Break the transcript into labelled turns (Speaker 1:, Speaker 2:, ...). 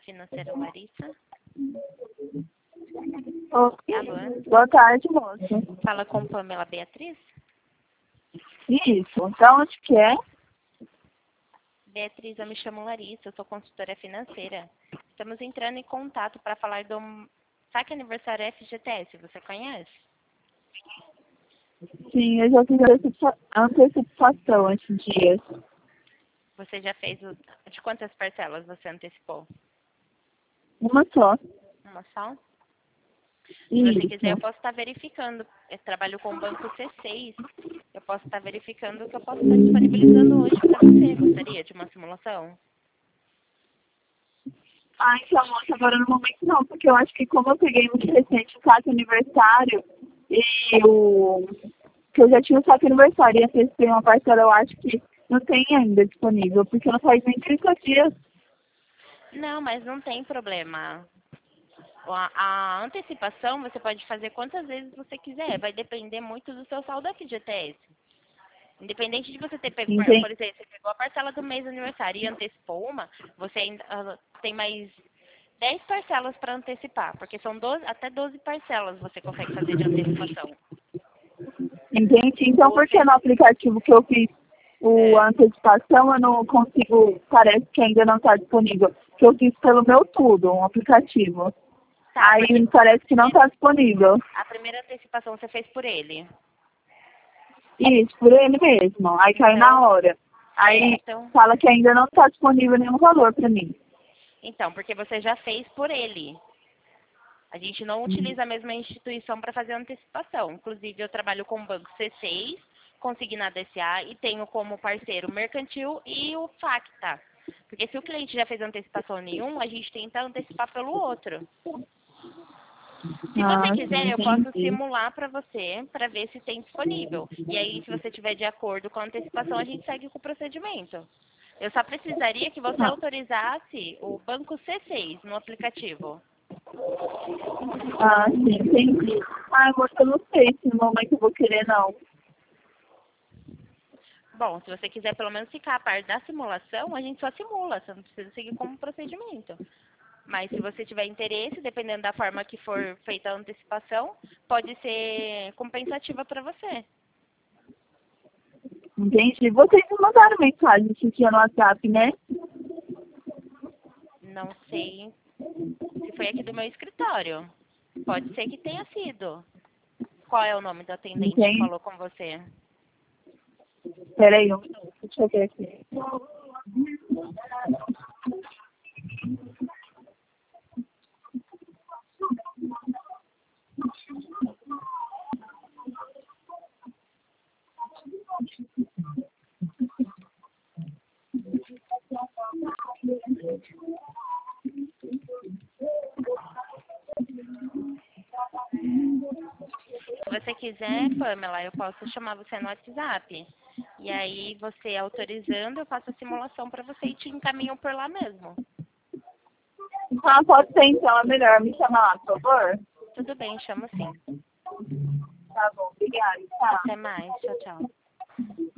Speaker 1: financeira Larissa.
Speaker 2: Oi.
Speaker 1: Alô?
Speaker 2: Boa tarde, moça.
Speaker 1: Fala com Pamela Beatriz?
Speaker 2: Isso. Da onde que é?
Speaker 1: Beatriz, eu me chamo Larissa, eu sou consultora financeira. Estamos entrando em contato para falar do saque aniversário FGTS, você conhece?
Speaker 2: Sim, eu já fiz a antecipação esses dias.
Speaker 1: Você já fez de quantas parcelas você antecipou?
Speaker 2: Uma só.
Speaker 1: Uma só? Se você quiser, eu
Speaker 2: Isso.
Speaker 1: posso estar verificando. Eu trabalho com o banco C6. Eu posso estar verificando o que eu posso estar disponibilizando hoje para você. Gostaria de uma simulação?
Speaker 2: Ah, então, moça, agora no momento não, porque eu acho que como eu peguei muito recente o saque aniversário e o que eu já tinha o saque aniversário e antecipei uma parcela, eu acho que não tem ainda disponível, porque não faz nem 30 dias.
Speaker 1: Não, mas não tem problema. A antecipação você pode fazer quantas vezes você quiser. Vai depender muito do seu saldo FGTS. Independente de você ter pego, por
Speaker 2: Entendi.
Speaker 1: exemplo, você pegou a parcela do mês do aniversário e antecipou uma, você ainda tem mais 10 parcelas para antecipar, porque são 12, até 12 parcelas você consegue fazer de antecipação.
Speaker 2: Entendi. Então, por que no aplicativo que eu fiz a antecipação eu não consigo, parece que ainda não está disponível, que eu fiz pelo meu tudo, um aplicativo.
Speaker 1: Tá,
Speaker 2: Aí
Speaker 1: porque
Speaker 2: parece que não está disponível.
Speaker 1: a primeira antecipação você fez por ele.
Speaker 2: Isso, por ele mesmo. Aí cai na
Speaker 1: Então,
Speaker 2: hora. Aí
Speaker 1: então,
Speaker 2: fala que ainda não está disponível nenhum valor para mim.
Speaker 1: porque você já fez por ele. A gente não utiliza a mesma instituição para fazer antecipação. Inclusive, eu trabalho com o Banco C6, Consignado SA e tenho como parceiro o Mercantil e o Facta. Porque se o cliente já fez antecipação nenhum, a gente tenta antecipar pelo outro. Se você quiser, eu posso
Speaker 2: Entendi.
Speaker 1: simular para você, para ver se tem disponível. E aí, se você estiver de acordo com a antecipação, a gente segue com o procedimento. Eu só precisaria que você autorizasse o Banco C6 no aplicativo.
Speaker 2: Ah, sim, entendi. Ah, moça, eu não sei se no momento eu vou querer, não.
Speaker 1: Bom, se você quiser pelo menos ficar a par da simulação, a gente só simula, você não precisa seguir como procedimento. Mas se você tiver interesse, dependendo da forma que for feita a antecipação, pode ser compensativa para você.
Speaker 2: Entendi. Vocês me mandaram mensagem esse dia no WhatsApp, né?
Speaker 1: Não sei se foi aqui do meu escritório. Pode ser que tenha sido. Qual é o nome do atendente que
Speaker 2: Entendi.
Speaker 1: falou com você?
Speaker 2: Peraí, um minuto, deixa eu ver aqui.
Speaker 1: Se você quiser, Pamela, eu posso chamar você no WhatsApp. E aí, você autorizando, eu faço a simulação para você e te encaminho por lá mesmo.
Speaker 2: Ah, pode ser então, é melhor me chamar lá, por favor?
Speaker 1: Tudo bem, chamo sim.
Speaker 2: Tá bom, obrigada. Tá.
Speaker 1: Até mais. Tchau, tchau.